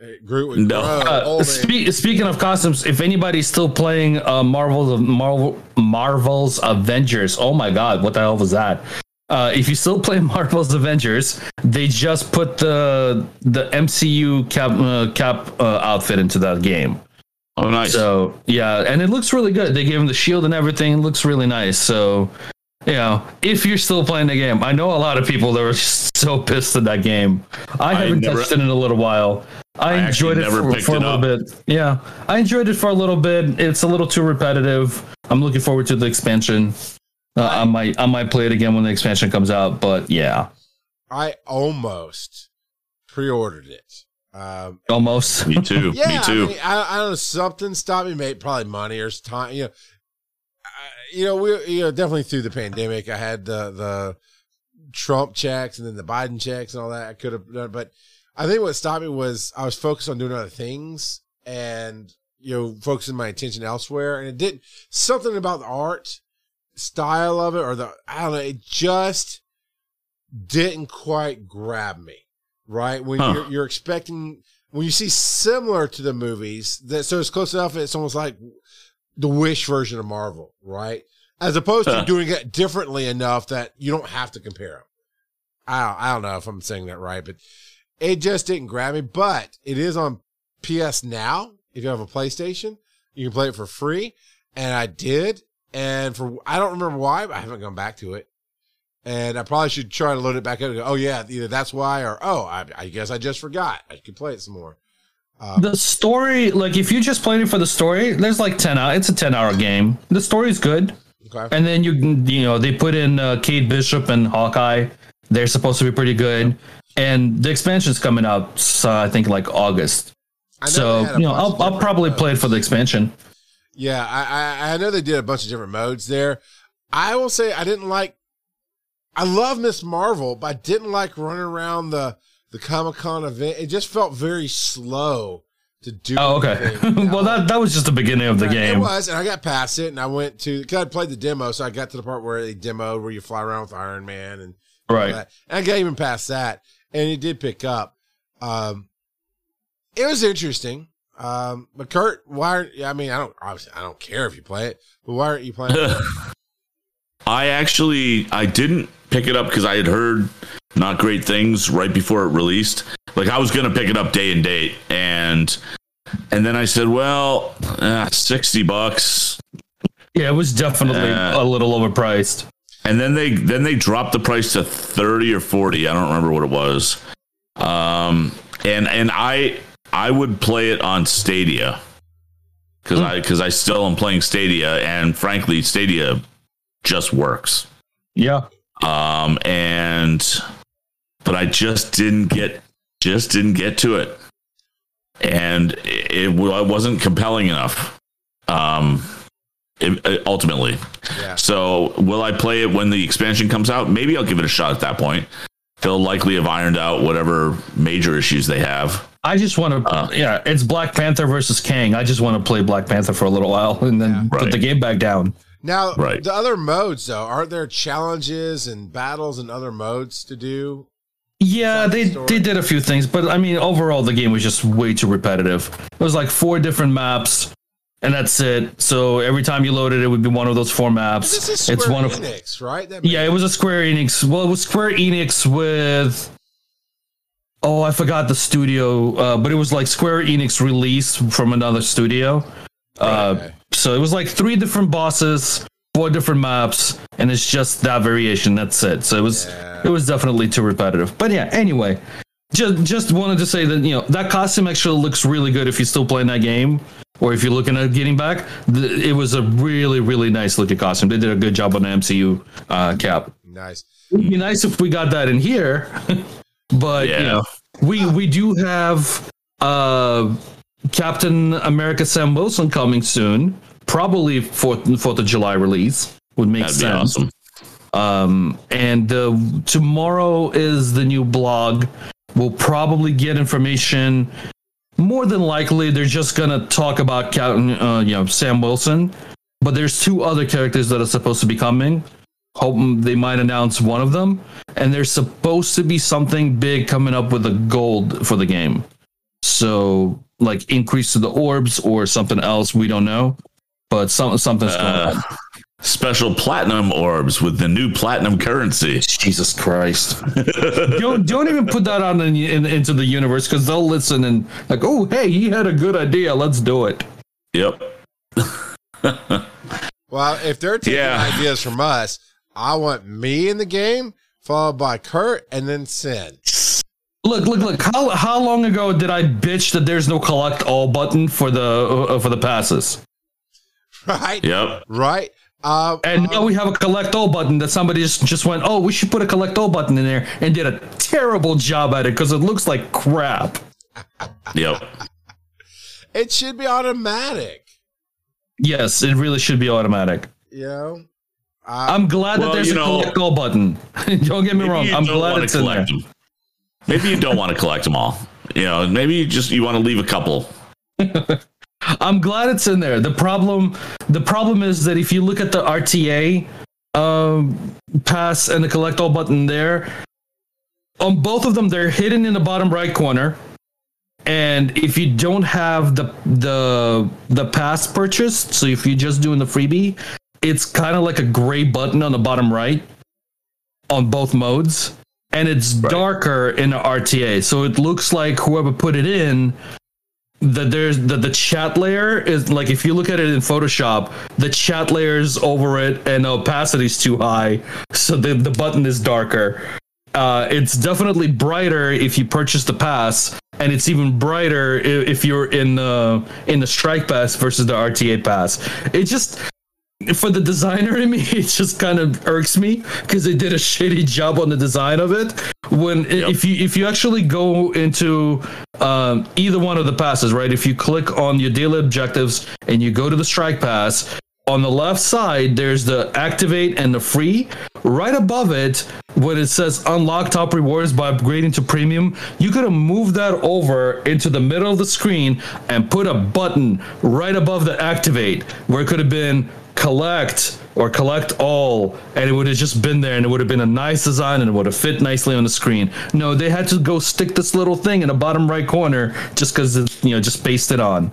Groot would No. grow Uh, old. spe- speaking of costumes, if anybody's still playing uh, Marvel's Marvel Marvel's Avengers, oh my God, what the hell was that? Uh, if you still play Marvel's Avengers, they just put the the M C U Cap uh, Cap uh, outfit into that game. Oh, nice. So yeah, and it looks really good. They gave him the shield and everything. It looks really nice. So, you know, if you're still playing the game, I know a lot of people that were so pissed at that game. I, I haven't never- touched it in a little while. I, I enjoyed it actually never for, picked for a it little up. bit. Yeah, I enjoyed it for a little bit. It's a little too repetitive. I'm looking forward to the expansion. Uh, I might I might play it again when the expansion comes out. But yeah, I almost pre-ordered it. Um, almost. Me too. yeah, Me too. I, mean, I, I don't know. Something stopped me. Maybe probably money or time. You know, I, you know, we you know definitely through the pandemic. I had the the Trump checks and then the Biden checks and all that. I could have done, but I think what stopped me was I was focused on doing other things and you know focusing my attention elsewhere. And it did something about the art style of it or the I don't know. It just didn't quite grab me. Right when Huh. you're you're expecting when you see similar to the movies that so it's close enough it's almost like the Wish version of Marvel, right? As opposed to Huh. doing it differently enough that you don't have to compare them. I don't, I don't know if I'm saying that right, but it just didn't grab me. But it is on P S Now. If you have a PlayStation, you can play it for free, and I did. And for I don't remember why, but I haven't gone back to it. And I probably should try to load it back up and go, oh, yeah, either that's why or, oh, I, I guess I just forgot. I could play it some more. Um, The story, like if you just played it for the story, there's like ten hours. It's a ten hour game. The story's good. okay. And then you you know they put in uh, Kate Bishop and Hawkeye. They're supposed to be pretty good. And the expansion's coming out, so I think like August. I know they So had a you know bunch of I'll I'll different probably play it modes. for the expansion. Yeah, I, I I know they did a bunch of different modes there. I will say I didn't like. I love Miss Marvel, but I didn't like running around the the Comic Con event. It just felt very slow to do. Oh, okay. anything. Well, that that was just the beginning of the It game. was, and I got past it, and I went to because I played the demo, so I got to the part where they demoed where you fly around with Iron Man and all Right. that. And I got even past that, and it did pick up. Um, it was interesting. Um, but Kurt, why aren't I mean, I don't obviously I don't care if you play it, but why aren't you playing it? I actually I didn't pick it up because I had heard not great things right before it released. Like I was gonna pick it up day and date, and and then I said, well, uh, sixty bucks, Yeah, it was definitely Uh, a little overpriced. and then they then they dropped the price to thirty or forty. I don't remember what it was. Um, and and I I would play it on Stadia because I because I still am playing Stadia, and frankly, Stadia just works. Yeah. Um, and but I just didn't get just didn't get to it, and it, it wasn't compelling enough. Um, it, it- ultimately, Yeah. so will I play it when the expansion comes out? Maybe I'll give it a shot at that point. They'll likely have ironed out whatever major issues they have. I just want to, Uh. yeah, it's Black Panther versus Kang. I just want to play Black Panther for a little while and then Yeah. put Right. the game back down. Now, Right. the other modes though, aren't there challenges and battles and other modes to do? Yeah, they, Story. they did a few things, but I mean, overall, the game was just way too repetitive. It was like four different maps, and that's it. So every time you loaded it, it would be one of those four maps. This is Square it's one of Enix, right? That yeah, it was a Square Enix. Well, it was Square Enix with. Oh, I forgot the studio, uh, but it was like Square Enix release from another studio. Uh, Okay. so it was like three different bosses, four different maps, and it's just that variation. That's it. So it was Yeah. it was definitely too repetitive. But yeah, anyway, just just wanted to say that you know that costume actually looks really good if you're still playing that game, or if you're looking at getting back. Th- It was a really really nice looking costume. They did a good job on the M C U uh, cap. Nice. It'd be nice if we got that in here, but you Yeah. know, we we do have uh, Captain America Sam Wilson coming soon, probably Fourth Fourth of July release would make That'd be sense. awesome. Um, and uh, tomorrow is the new blog. We'll probably get information. More than likely, they're just gonna talk about Captain, uh, you know, Sam Wilson. But there's two other characters that are supposed to be coming. Hope they might announce one of them. And there's supposed to be something big coming up with the gold for the game. So, like, increase to the orbs or something else, we don't know. But some, something's going Uh, on. Special platinum orbs with the new platinum currency. Jesus Christ. don't, don't even put that on in, in, into the universe, because they'll listen and, like, oh, hey, he had a good idea. Let's do it. Yep. Well, if they're taking Yeah. ideas from us, I want me in the game, followed by Kurt, and then Sin. Look, look, look. How how long ago did I bitch that there's no collect all button for the uh, for the passes? Right? Yep. Right? Uh, And now we have a collect all button that somebody just, just went, oh, we should put a collect all button in there, and did a terrible job at it because it looks like crap. Yep. it should be automatic. Yes, it really should be automatic. You know? I'm glad Well, that there's you a know, collect all button. Don't get me Maybe wrong. you I'm don't glad want it's to in collect there. them. Maybe you don't want to collect them all. You know, maybe you just you want to leave a couple. I'm glad it's in there. The problem, the problem is that if you look at the R T A um, pass and the collect all button there, on both of them, they're hidden in the bottom right corner. And if you don't have the the the pass purchased, so if you're just doing the freebie, it's kind of like a gray button on the bottom right on both modes, and it's Right. darker in the R T A. So it looks like whoever put it in, that there's the, the chat layer is like, if you look at it in Photoshop, the chat layer's over it and the opacity's too high, so the, the button is darker. Uh, it's definitely brighter if you purchase the pass, and it's even brighter if, if you're in the in the strike pass versus the R T A pass. It just, for the designer in me, it just kind of irks me because they did a shitty job on the design of it. When Yep. if you if you actually go into um, either one of the passes, right? If you click on your daily objectives and you go to the strike pass, on the left side there's the activate and the free. Right above it, when it says unlock top rewards by upgrading to premium, you could have moved that over into the middle of the screen and put a button right above the activate where it could have been collect or collect all, and it would have just been there, and it would have been a nice design, and it would have fit nicely on the screen. No, they had to go stick this little thing in the bottom right corner just because, you know, just paste it on.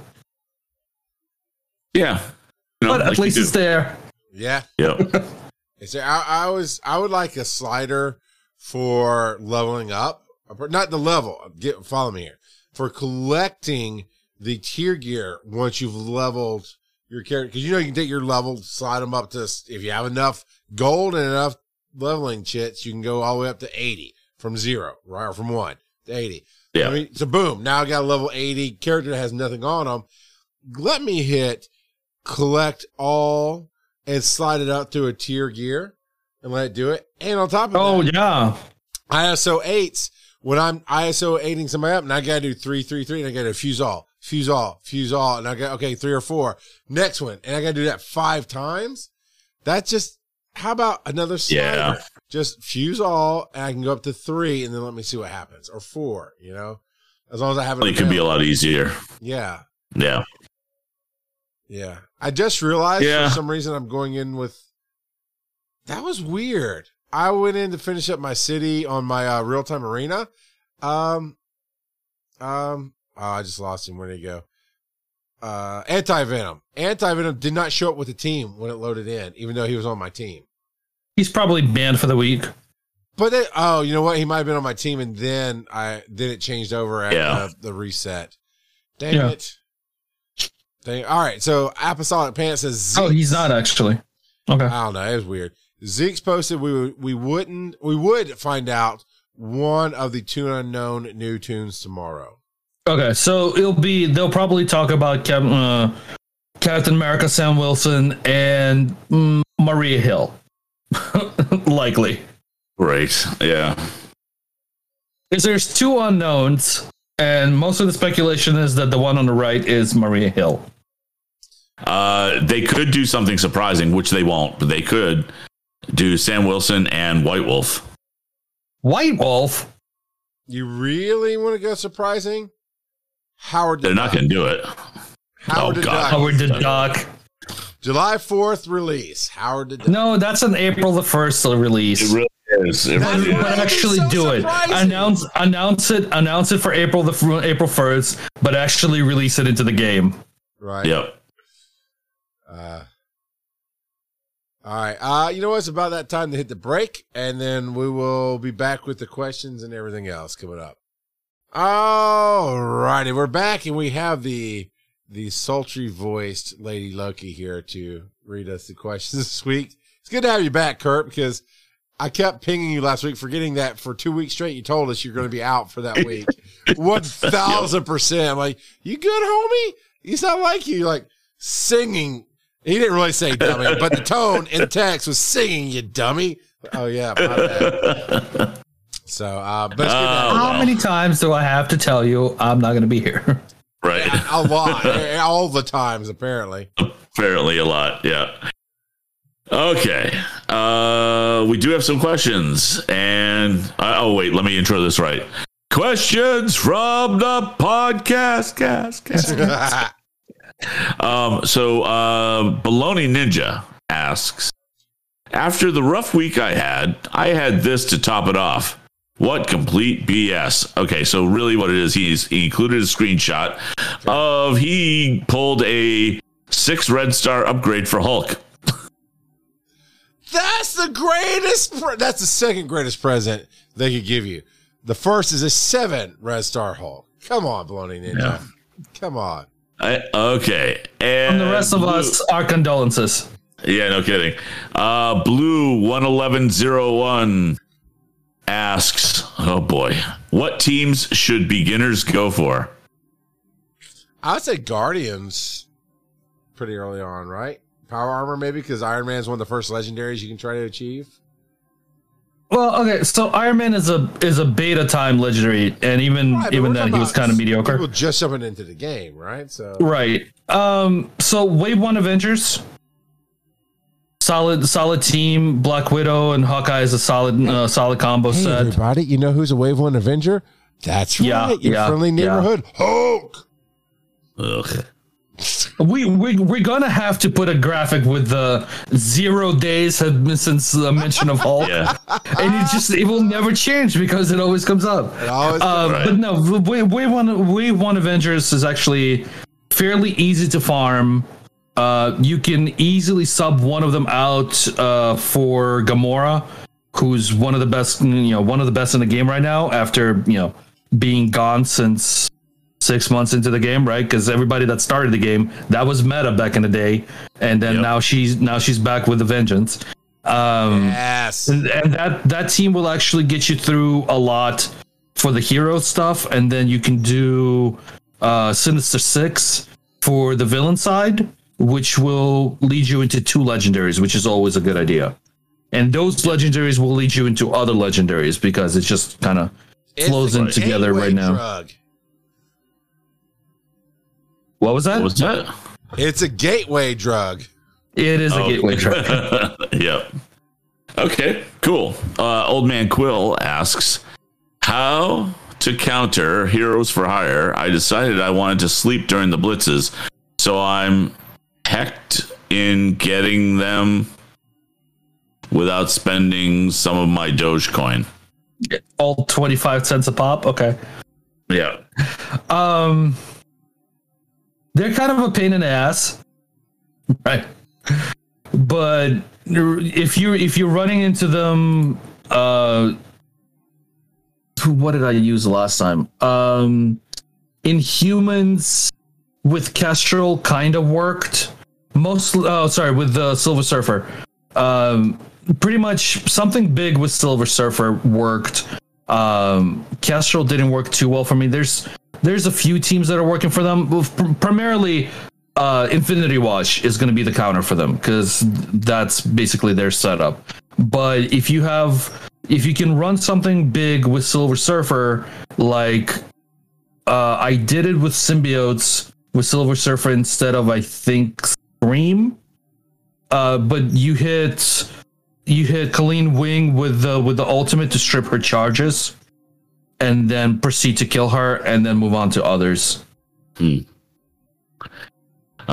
Yeah. You know, But at like you least do. it's there. Yeah. Yep. It's, I, I was I would like a slider for leveling up, not the level. Get follow me here, for collecting the tier gear once you've leveled your character, because you know you can take your level, slide them up to, if you have enough gold and enough leveling chits, you can go all the way up to eighty from zero, right, or from one to eighty. Yeah. I mean, so boom, now I got a level eighty character that has nothing on them. Let me hit collect all and slide it up to a tier gear and let it do it. And on top of Oh, that, yeah. I S O eights, when I'm I S O eighting somebody up, and I got to do three, three, three, and I got to fuse all, fuse all, fuse all, and I got, okay, three or four. Next one, and I got to do that five times. That's just, how about another slider? Yeah. Just fuse all, and I can go up to three, and then let me see what happens. Or four, you know? As long as I have it. It could be a lot easier. Yeah. Yeah. Yeah. I just realized Yeah. for some reason I'm going in with, that was weird. I went in to finish up my city on my uh, real time arena. Um, um, oh, I just lost him. Where'd he go? Uh, Anti-Venom. Anti-Venom did not show up with the team when it loaded in, even though he was on my team. He's probably banned for the week. But they, oh, you know what? He might have been on my team, and then I then it changed over at Yeah. uh, the reset. Dang Yeah. it! Dang. All right, so Apostolic Pants says. Oh, he's Zeke's- not actually. Okay. I don't know. It was weird. Zeke's posted we would, we wouldn't we would find out one of the two unknown new tunes tomorrow. Okay, so it'll be, they'll probably talk about Cap, uh, Captain America, Sam Wilson, and mm, Maria Hill. Likely. Right. Yeah. Because there's two unknowns, and most of the speculation is that the one on the right is Maria Hill. Uh, they could do something surprising, which they won't, but they could do Sam Wilson and White Wolf. White Wolf? You really want to go surprising? Howard the They're not Duck. going to do it. Howard Oh, the God. Duck. Howard the Duck. July fourth release. Howard the Duck. No, that's an April the first release. It really is. It That's really why is. But it's actually so do it. surprising. Announce announce it. Announce it for April the fir- April first, but actually release it into the game. Right. Yep. Uh, all right. Uh, you know what? It's about that time to hit the break, and then we will be back with the questions and everything else coming up. All righty. We're back, and we have the the sultry voiced Lady Loki here to read us the questions this week. It's good to have you back, Kurt, because I kept pinging you last week, forgetting that for two weeks straight you told us you're going to be out for that week. One thousand percent. I'm like, you good, homie? You sound like you like singing. He didn't really say dummy, but the tone in text was singing, you dummy. Oh yeah, my bad. So, uh, but it's good to have you. How many times do I have to tell you I'm not going to be here? Right. A lot, all the times apparently. Apparently a lot. Yeah. Okay. Uh, we do have some questions, and uh, oh wait, let me intro this right. Questions from the podcast. Cast, cast. um. So, uh, Baloney Ninja asks, after the rough week I had, I had this to top it off. What complete B S? Okay, so really what it is, he's he included a screenshot of he pulled a six red star upgrade for Hulk. That's the greatest. Pre- that's the second greatest present they could give you. The first is a seven Red Star Hulk. Come on, Baloney Ninja. Yeah. Come on. I, okay, and And the rest of Blue- us, our condolences. Yeah, no kidding. Uh, Blue one eleven zero one asks, oh boy, what teams should beginners go for? I would say Guardians pretty early on, right? Power Armor, maybe, because Iron Man is one of the first legendaries you can try to achieve. Well, okay, so Iron Man is a is a beta time legendary, and even Right, but even we're then talking he was about kind of mediocre. People just jumping into the game, right? So Right. Um. So Wave One Avengers, solid solid team. Black Widow and Hawkeye is a solid uh, solid combo hey, set. everybody, you know who's a Wave One Avenger? That's Yeah, right, your yeah, friendly yeah. neighborhood Hulk. Ugh. We we we're gonna have to put a graphic with the zero days have been since the mention of Hulk, Yeah. and it just it will never change because it always comes up. It always Uh, Right. But no, Wave Wave One Wave One Avengers is actually fairly easy to farm. Uh, you can easily sub one of them out uh, for Gamora, who's one of the best, you know, one of the best in the game right now. After you know being gone since six months into the game, right? Because everybody that started the game, that was meta back in the day, and then Yep. now she's now she's back with a vengeance. Um, yes. and, and that that team will actually get you through a lot for the hero stuff, and then you can do uh, Sinister Six for the villain side, which will lead you into two legendaries, which is always a good idea. And those legendaries will lead you into other legendaries because it just kind of flows in It's a together gateway right now. drug. What was that? What was that? It's a gateway drug. It is a Oh. gateway drug. Yep. Okay, cool. Uh, Old Man Quill asks, how to counter Heroes for Hire? I decided I wanted to sleep during the blitzes, so I'm hecked in getting them without spending some of my Dogecoin. All twenty-five cents a pop. Okay. Yeah. Um, they're kind of a pain in the ass, right? But if you if you're running into them, uh, what did I use last time? Um, Inhumans with Kestrel kind of worked. Most, oh, sorry, with the Silver Surfer. Um, pretty much something big with Silver Surfer worked. Um, Kestrel didn't work too well for me. There's there's a few teams that are working for them. Well, pr- primarily, uh, Infinity Watch is going to be the counter for them because that's basically their setup. But if you have, if you can run something big with Silver Surfer, like uh, I did it with symbiotes with Silver Surfer instead of I think Scream. Uh, but you hit you hit Colleen Wing with the with the ultimate to strip her charges, and then proceed to kill her, and then move on to others. Hmm. Uh,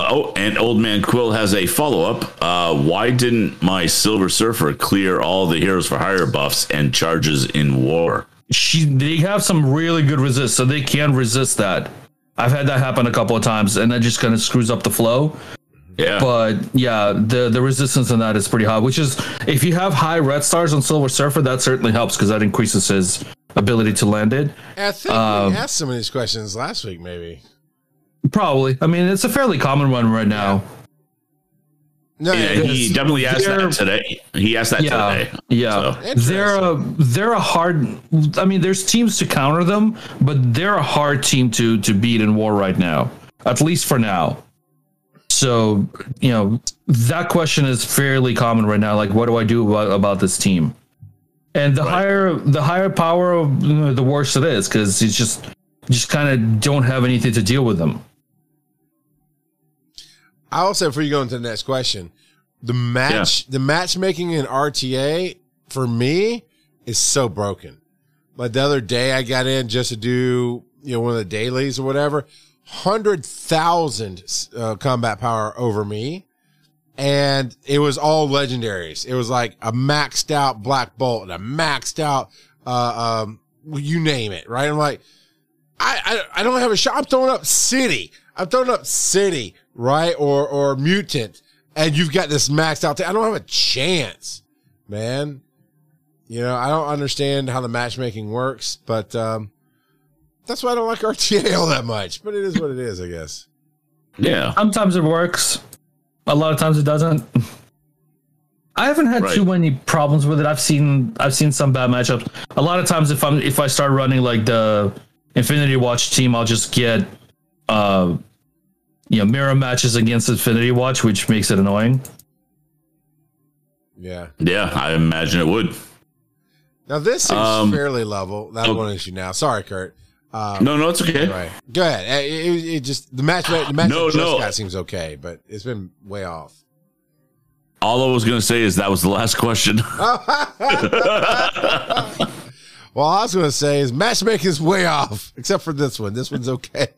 Uh, oh, and Old Man Quill has a follow-up. Uh, why didn't my Silver Surfer clear all the Heroes for Hire buffs and charges in war? She, they have some really good resist, so they can resist that. I've had that happen a couple of times, and that just kind of screws up the flow. Yeah. But yeah, the, the resistance on that is pretty high, which is, if you have high red stars on Silver Surfer, that certainly helps because that increases his ability to land it. I think um, we asked some of these questions last week, maybe. Probably. I mean, it's a fairly common one right now. No, yeah, he definitely asked that today. He asked that yeah, today. Yeah, so. they're a they're a hard. I mean, there's teams to counter them, but they're a hard team to to beat in war right now, at least for now. So you know that question is fairly common right now. Like, what do I do about, about this team? And the right. higher the higher power, you know, the worse it is because it's just just kind of don't have anything to deal with them. I also, before you go into the next question, the match, yeah. the matchmaking in R T A for me is so broken. Like the other day, I got in just to do you know one of the dailies or whatever, hundred thousand uh, combat power over me, and it was all legendaries. It was like a maxed out Black Bolt and a maxed out, uh, um, you name it, right? I'm like, I, I, I don't have a shot. I'm throwing up City. I'm throwing up City. Right, or or mutant, and you've got this maxed out. T- I don't have a chance, man. You know, I don't understand how the matchmaking works, but um, that's why I don't like R T A all that much. But it is what it is, I guess. Yeah. Sometimes it works. A lot of times it doesn't. I haven't had right. too many problems with it. I've seen I've seen some bad matchups. A lot of times, if I'm if I start running like the Infinity Watch team, I'll just get. Uh, You know, mirror matches against Infinity Watch, which makes it annoying. Yeah. Yeah, I imagine it would. Now, this seems um, fairly level. That okay. one issue now. Sorry, Kurt. Um, no, no, it's okay. Anyway, go ahead. It, it, it just the match. The match no, just no. got seems okay, but it's been way off. All I was going to say is that was the last question. Well, all I was going to say is matchmaking is way off, except for this one. This one's okay.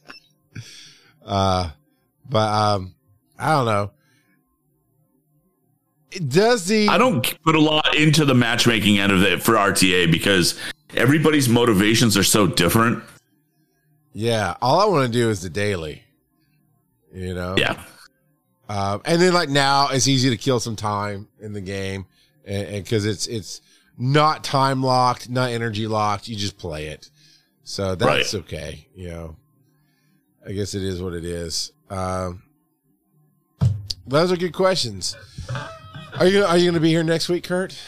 Uh, but, um, I don't know. Does the, I don't put a lot into the matchmaking end of it for R T A because everybody's motivations are so different. Yeah. All I want to do is the daily, you know? Yeah. Um, and then like now it's easy to kill some time in the game and, and cause it's, it's not time locked, not energy locked. You just play it. So that's right. Okay. You know, I guess it is what it is. Um, those are good questions. Are you are you going to be here next week, Kurt?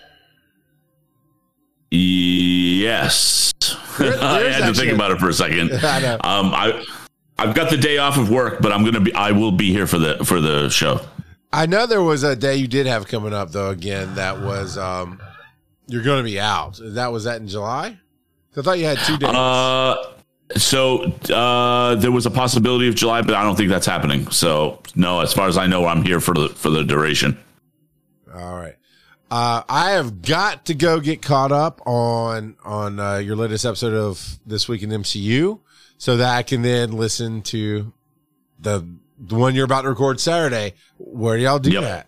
Yes. There, I had to think about it for a second. I know. Um, I I've got the day off of work, but I'm gonna be. I will be here for the for the show. I know there was a day you did have coming up though. Again, that was um, you're going to be out. That was that in July. I thought you had two days. Uh. So uh, there was a possibility of July, but I don't think that's happening. So no, as far as I know, I'm here for the for the duration. All right, uh, I have got to go get caught up on on uh, your latest episode of This Week in M C U, so that I can then listen to the the one you're about to record Saturday. Where do y'all do yep. that?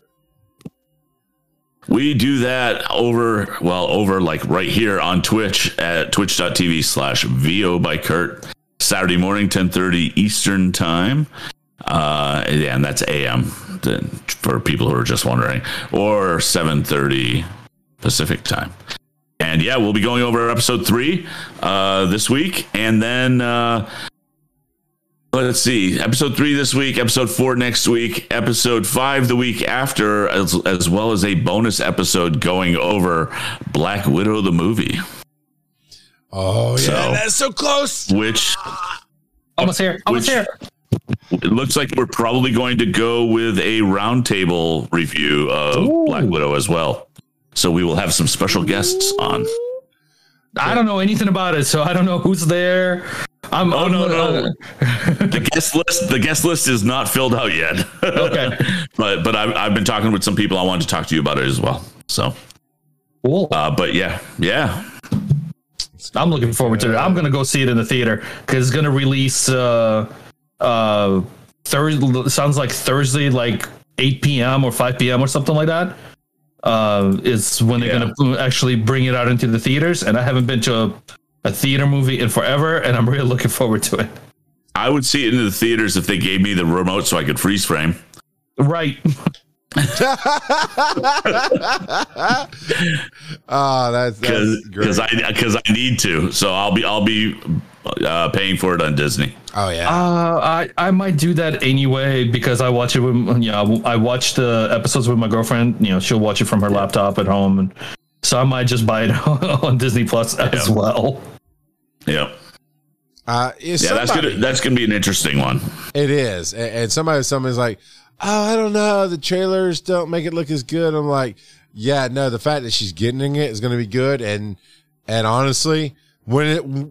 We do that over, well, over like right here on Twitch at twitch.tv slash VO by Kurt. Saturday morning, ten thirty Eastern time. Uh, yeah, and that's A M for people who are just wondering. Or seven thirty Pacific time. And yeah, we'll be going over episode three uh, this week. And then... Uh, Let's see, episode three this week, episode four next week, episode five the week after, as, as well as a bonus episode going over Black Widow, the movie. Oh, yeah, so, that's so close. Which, almost here, almost which, here. It looks like we're probably going to go with a roundtable review of Ooh. Black Widow as well. So we will have some special guests on. I don't know anything about it, so I don't know who's there. I'm, oh I'm, no, no. Uh, the guest list, the guest list is not filled out yet. Okay, but but I've I've been talking with some people. I wanted to talk to you about it as well. So cool. Uh, but yeah, yeah. I'm looking forward to it. I'm gonna go see it in the theater because it's gonna release uh, uh, Thursday. Sounds like Thursday, like eight p.m. or five p.m. or something like that. Uh, is when they're yeah. gonna actually bring it out into the theaters. And I haven't been to a, a theater movie in forever, and I'm really looking forward to it. I would see it in the theaters if they gave me the remote so I could freeze frame. Right. Oh, that's because I because I need to. So I'll be I'll be uh, paying for it on Disney. Oh yeah. Uh, I I might do that anyway because I watch it with you know I watch the episodes with my girlfriend. You know, she'll watch it from her laptop at home, and so I might just buy it on Disney Plus as yeah. well. Yeah. Uh, yeah, somebody, that's gonna that's gonna be an interesting one. It is, and, and somebody somebody's like, oh, I don't know, the trailers don't make it look as good. I'm like, yeah, no, the fact that she's getting it is going to be good, and and honestly, when it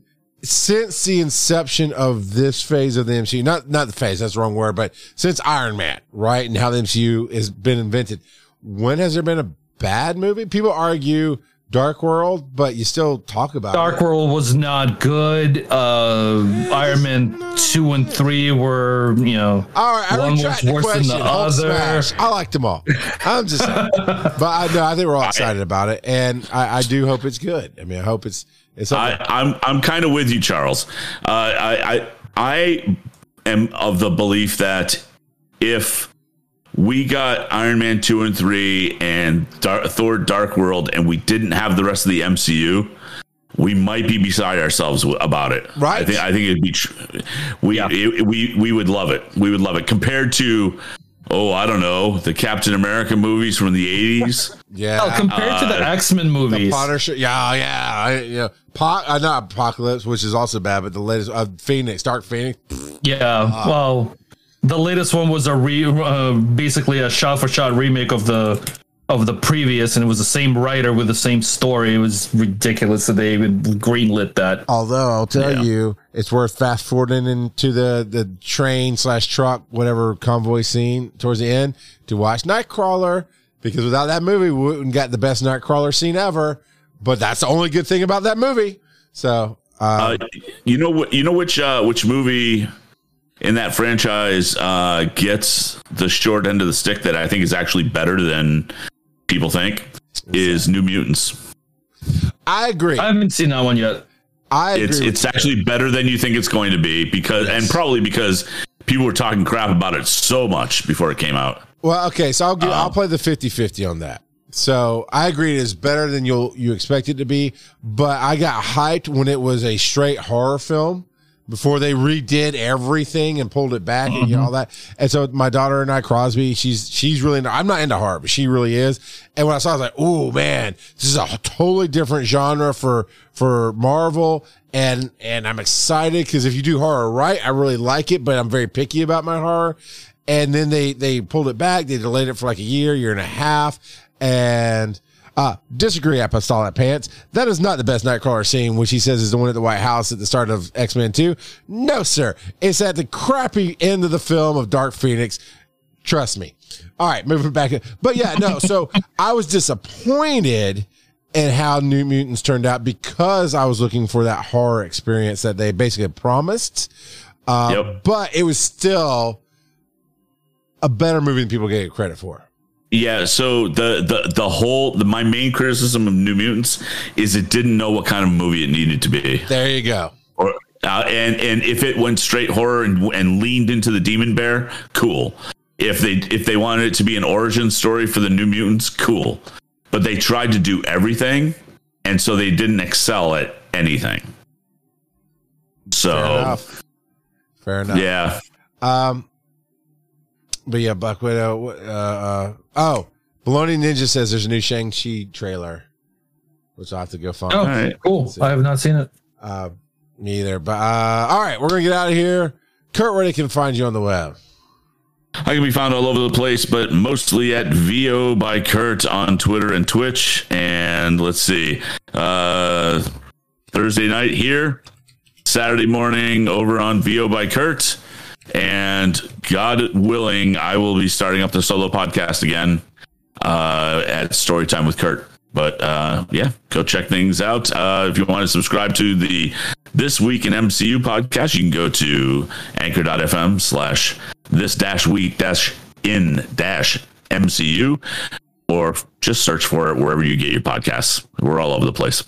since the inception of this phase of the M C U, not not the phase, that's the wrong word, but since Iron Man, right, and how the M C U has been invented, when has there been a bad movie? People argue Dark World, but you still talk about Dark it. World was not good. Uh, Iron Man two and three were, you know, all right, I one was worse question. than the Hulk other. Smash. I liked them all. I'm just saying. But I know I think we're all excited about it, and I, I do hope it's good. I mean, I hope it's it's. I, I'm I'm kind of with you, Charles. Uh, I I I am of the belief that if we got Iron Man two and three and Dar- Thor Dark World, and we didn't have the rest of the M C U, we might be beside ourselves w- about it. Right. I think, I think it'd be, tr- we, Yeah. it, we, we would love it. We would love it compared to, oh, I don't know, the Captain America movies from the eighties. Yeah. Oh, compared to the Uh, X-Men movies. The Punisher. Yeah, yeah. I, yeah. Po- uh, not Apocalypse, which is also bad, but the latest uh, Phoenix, Dark Phoenix. Yeah. Well, the latest one was a re, uh, basically a shot-for-shot remake of the of the previous, and it was the same writer with the same story. It was ridiculous that they even greenlit that. Although I'll tell Yeah. you, it's worth fast forwarding into the the train slash truck, whatever convoy scene towards the end to watch Nightcrawler, because without that movie, we wouldn't got the best Nightcrawler scene ever. But that's the only good thing about that movie. So, uh, Uh, you know what? You know which uh, which movie in that franchise uh, gets the short end of the stick that I think is actually better than people think is New Mutants. I agree. I haven't seen that one yet. I agree. It's with it's you. actually better than you think it's going to be because Yes. and probably because people were talking crap about it so much before it came out. Well, okay, so I'll give, Um, I'll play the fifty-fifty on that. So I agree it is better than you'll you expect it to be, but I got hyped when it was a straight horror film before they redid everything and pulled it back and you know, all that. And so my daughter and I, Crosby, she's she's really I'm not into horror, but she really is. And when I saw it, I was like, oh man, this is a totally different genre for for Marvel. And and I'm excited because if you do horror right, I really like it, but I'm very picky about my horror. And then they they pulled it back. They delayed it for like a year, year and a half. And uh, disagree, Apostolic Pants. That is not the best Nightcrawler scene, which he says is the one at the White House at the start of X-Men two. No, sir. It's at the crappy end of the film of Dark Phoenix. Trust me. All right, moving back. But yeah, no. So I was disappointed in how New Mutants turned out because I was looking for that horror experience that they basically promised. Uh, Yep. But it was still a better movie than people gave it credit for. Yeah, so the the the whole the, my main criticism of New Mutants is it didn't know what kind of movie it needed to be. There you go. Or uh, and and if it went straight horror and and leaned into the Demon Bear, cool. If they if they wanted it to be an origin story for the New Mutants, cool. But they tried to do everything, and so they didn't excel at anything. So Fair enough. Fair enough. yeah, Um, but yeah, Buck Widow. Uh, uh, oh, Baloney Ninja says there's a new Shang-Chi trailer, which I'll have to go find. Oh, right. cool. I have not seen it. Uh, me either. But uh, all right, we're gonna get out of here. Kurt, where they can find you on the web? I can be found all over the place, but mostly at V O by Kurt on Twitter and Twitch. And let's see, uh, Thursday night here, Saturday morning over on V O by Kurt. And God willing, I will be starting up the solo podcast again uh, at Storytime with Kurt. But uh, yeah, go check things out. Uh, if you want to subscribe to the This Week in M C U podcast, you can go to anchor.fm slash this dash week dash in dash M C U, or just search for it wherever you get your podcasts. We're all over the place.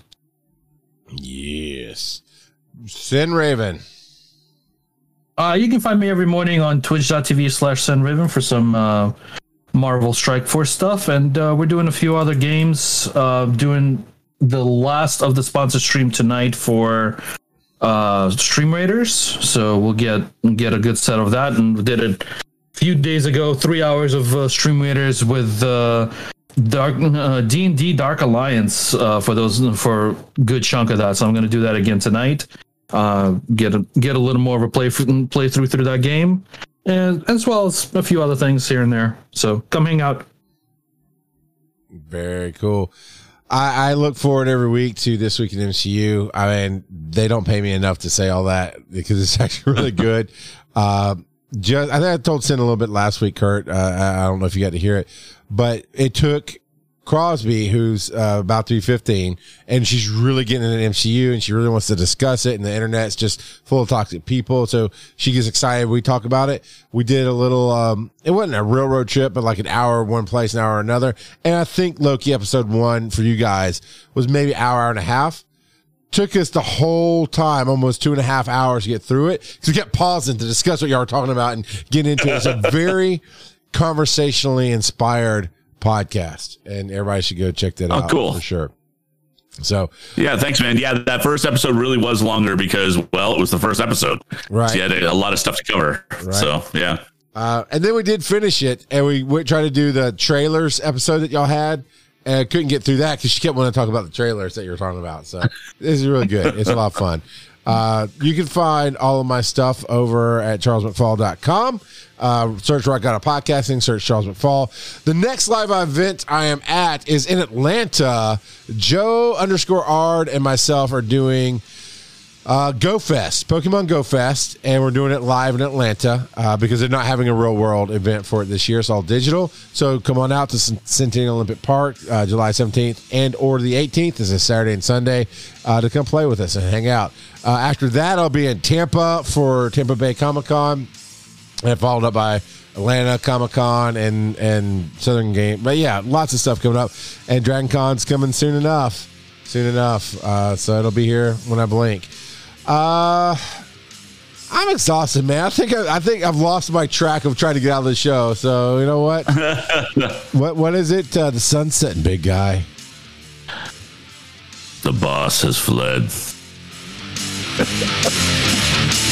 Yes. Sin Raven. Uh, you can find me every morning on twitch.tv slash SenRaven for some uh, Marvel Strike Force stuff. And uh, we're doing a few other games. Uh, doing the last of the sponsor stream tonight for uh, Stream Raiders. So we'll get get a good set of that. And we did it a few days ago, three hours of uh, Stream Raiders with uh, Dark uh, D and D Dark Alliance uh, for those for a good chunk of that. So I'm going to do that again tonight. Uh, get a get a little more of a play play through through that game, and as well as a few other things here and there. So come hang out. Very cool. I, I look forward every week to This Week in M C U. I mean, they don't pay me enough to say all that because it's actually really good. Uh, just I think I told Sin a little bit last week, Kurt. Uh, I, I don't know if you got to hear it, but it took Crosby, who's uh, about to be fifteen, and she's really getting into the M C U, and she really wants to discuss it, and the internet's just full of toxic people, so she gets excited when we talk about it. We did a little, um, it wasn't a railroad trip, but like an hour one place, an hour another, and I think Loki episode one for you guys was maybe an hour, hour and a half. Took us the whole time, almost two and a half hours to get through it, because we kept pausing to discuss what y'all were talking about and get into it. It's a very conversationally inspired podcast, and everybody should go check that oh, out cool. for sure. So yeah, thanks, man. Yeah, that first episode really was longer because, well, it was the first episode, right? So you had a, a lot of stuff to cover. Right. So yeah, uh, and then we did finish it, and we went try to do the trailers episode that y'all had, and I couldn't get through that because she kept wanting to talk about the trailers that you were talking about. So this is really good. It's a lot of fun. Uh, you can find all of my stuff over at charles mcfall dot com. Uh, search Rock Out of Podcasting, search Charles McFall. The next live event I am at is in Atlanta. Joe underscore Ard and myself are doing uh, Go Fest, Pokemon Go Fest, and we're doing it live in Atlanta uh, because they're not having a real world event for it this year. It's all digital. So come on out to Centennial Olympic Park, uh, July seventeenth and or the eighteenth. This is Saturday and Sunday uh, to come play with us and hang out. Uh, after that, I'll be in Tampa for Tampa Bay Comic Con. And followed up by Atlanta Comic Con and and Southern Game, but yeah, lots of stuff coming up. And Dragon Con's coming soon enough, soon enough. Uh, so it'll be here when I blink. Uh, I'm exhausted, man. I think I, I think I've lost my track of trying to get out of the show. So you know what? what what is it? Uh, the sun's setting, big guy. The boss has fled.